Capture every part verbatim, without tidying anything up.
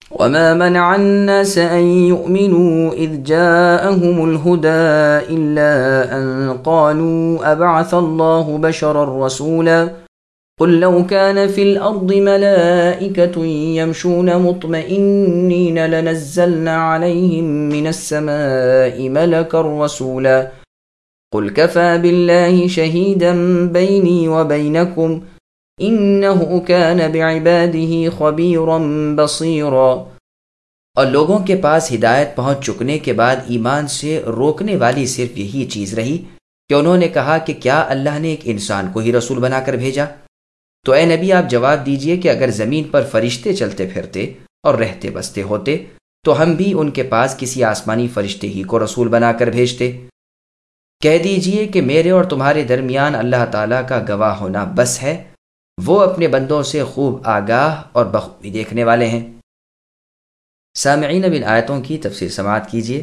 وما منع الناس أن يؤمنوا إذ جاءهم الهدى إلا أن قالوا أبعث الله بشرا رسولا قل لو كان في الأرض ملائكة يمشون مطمئنين لنزلنا عليهم من السماء ملكا رسولا قل كفى بالله شهيدا بيني وبينكم إنه كان بعباده خبيرا بصيرا۔ اور لوگوں کے پاس ہدایت پہنچ چکنے کے بعد ایمان سے روکنے والی صرف یہی چیز رہی کہ انہوں نے کہا کہ کیا اللہ نے ایک انسان کو ہی رسول بنا کر بھیجا؟ تو اے نبی آپ جواب دیجئے کہ اگر زمین پر فرشتے چلتے پھرتے اور رہتے بستے ہوتے تو ہم بھی ان کے پاس کسی آسمانی فرشتے ہی کو رسول بنا کر بھیجتے۔ کہہ دیجئے کہ میرے اور تمہارے درمیان اللہ تعالیٰ کا گواہ ہونا بس ہے، وہ اپنے بندوں سے خوب آگاہ اور بخوبی دیکھنے والے ہیں۔ سامعین، اب ان آیتوں کی تفسیر سماعت کیجیے۔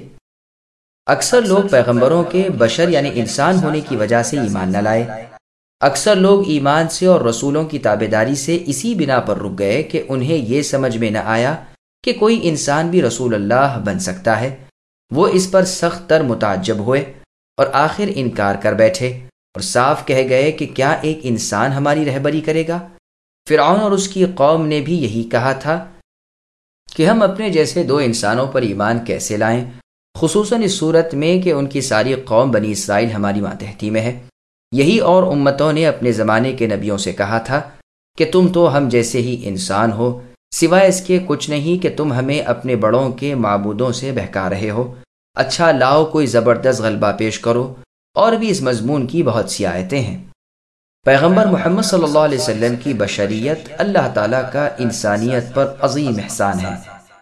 اکثر لوگ پیغمبروں کے بشر یعنی انسان ہونے کی وجہ سے ایمان نہ لائے۔ اکثر لوگ ایمان سے اور رسولوں کی تابعداری سے اسی بنا پر رک گئے کہ انہیں یہ سمجھ میں نہ آیا کہ کوئی انسان بھی رسول اللہ بن سکتا ہے۔ وہ اس پر سخت تر متعجب ہوئے اور آخر انکار کر بیٹھے اور صاف کہہ گئے کہ کیا ایک انسان ہماری رہبری کرے گا؟ فرعون اور اس کی قوم نے بھی یہی کہا تھا کہ ہم اپنے جیسے دو انسانوں پر ایمان کیسے لائیں، خصوصاً اس صورت میں کہ ان کی ساری قوم بنی اسرائیل ہماری ماتحتی میں ہے۔ یہی اور امتوں نے اپنے زمانے کے نبیوں سے کہا تھا کہ تم تو ہم جیسے ہی انسان ہو، سوائے اس کے کچھ نہیں کہ تم ہمیں اپنے بڑوں کے معبودوں سے بہکا رہے ہو۔ اچھا لاؤ کوئی زبردست غلبہ پیش کرو۔ اور بھی اس مضمون کی بہت سی آیتیں ہیں۔ پیغمبر محمد صلی اللہ علیہ وسلم کی بشریت اللہ تعالیٰ کا انسانیت پر عظیم احسان ہے۔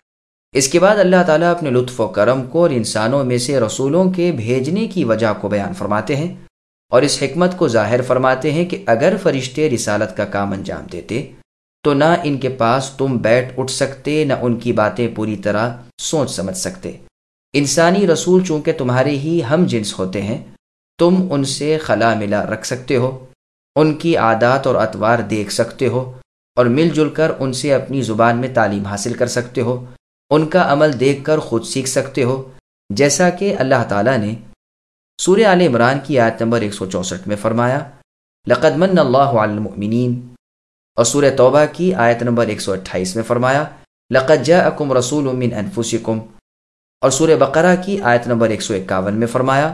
اس کے بعد اللہ تعالیٰ اپنے لطف و کرم کو اور انسانوں میں سے رسولوں کے بھیجنے کی وجہ کو بیان فرماتے ہیں اور اس حکمت کو ظاہر فرماتے ہیں کہ اگر فرشتے رسالت کا کام انجام دیتے تو نہ ان کے پاس تم بیٹھ اٹھ سکتے، نہ ان کی باتیں پوری طرح سوچ سمجھ سکتے۔ انسانی رسول چونکہ تمہارے ہی ہم جنس ہوتے ہیں، تم ان سے خلا ملا رکھ سکتے ہو، ان کی عادات اور اطوار دیکھ سکتے ہو اور مل جل کر ان سے اپنی زبان میں تعلیم حاصل کر سکتے ہو، ان کا عمل دیکھ کر خود سیکھ سکتے ہو، جیسا کہ اللہ تعالیٰ نے سورہ آل عمران کی آیت نمبر ایک سو چونسٹھ میں فرمایا لقد من اللہ علی المؤمنین، اور سورہ توبہ کی آیت نمبر ایک سو اٹھائیس میں فرمایا لقد جاءکم رسول من انفسکم، اور سورہ بقرہ کی آیت نمبر ایک سو اکاون میں فرمایا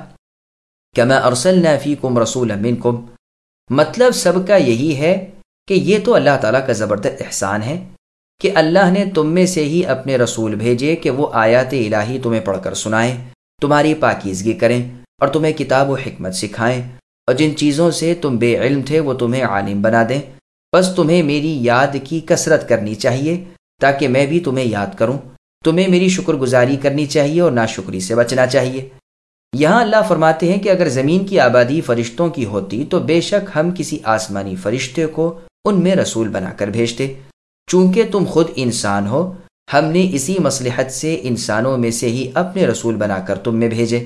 کما ارسلنا فیکم رسولا منکم۔ مطلب سب کا یہی ہے کہ یہ تو اللہ تعالیٰ کا زبردست احسان ہے کہ اللہ نے تم میں سے ہی اپنے رسول بھیجے کہ وہ آیات الہی تمہیں پڑھ کر سنائیں، تمہاری پاکیزگی کریں اور تمہیں کتاب و حکمت سکھائیں، اور جن چیزوں سے تم بے علم تھے وہ تمہیں عالم بنا دیں۔ بس تمہیں میری یاد کی کثرت کرنی چاہیے تاکہ میں بھی تمہیں یاد کروں۔ تمہیں میری شکر گزاری کرنی چاہیے اور ناشکری سے بچنا چاہیے۔ یہاں اللہ فرماتے ہیں کہ اگر زمین کی آبادی فرشتوں کی ہوتی تو بے شک ہم کسی آسمانی فرشتے کو ان میں رسول بنا کر بھیجتے۔ چونکہ تم خود انسان ہو، ہم نے اسی مصلحت سے انسانوں میں سے ہی اپنے رسول بنا کر تم میں بھیجے۔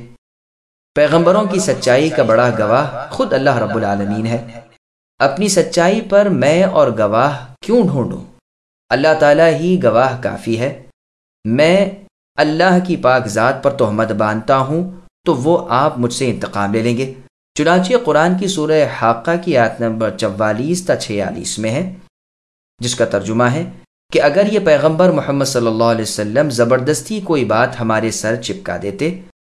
پیغمبروں کی سچائی کا بڑا گواہ خود اللہ رب العالمین ہے۔ اپنی سچائی پر میں اور گواہ کیوں ڈھونڈوں؟ اللہ تعالیٰ ہی گواہ کافی ہے۔ میں اللہ کی پاک ذات پر تہمت باندھتا ہوں تو وہ آپ مجھ سے انتقام لے لیں گے۔ چنانچہ قرآن کی سورہ حاقہ کی آیت نمبر چوالیس تا چھیالیس میں ہے، جس کا ترجمہ ہے کہ اگر یہ پیغمبر محمد صلی اللہ علیہ وسلم زبردستی کوئی بات ہمارے سر چپکا دیتے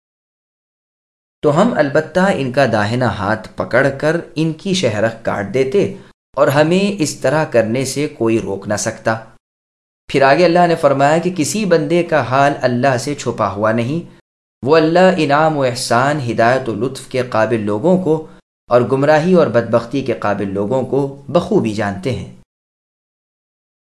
تو ہم البتہ ان کا داہنا ہاتھ پکڑ کر ان کی شہرخ کاٹ دیتے اور ہمیں اس طرح کرنے سے کوئی روک نہ سکتا۔ پھر آگے اللہ نے فرمایا کہ کسی بندے کا حال اللہ سے چھپا ہوا نہیں، وہ اللہ انعام و احسان، ہدایت و لطف کے قابل لوگوں کو اور گمراہی اور بدبختی کے قابل لوگوں کو بخوبی جانتے ہیں۔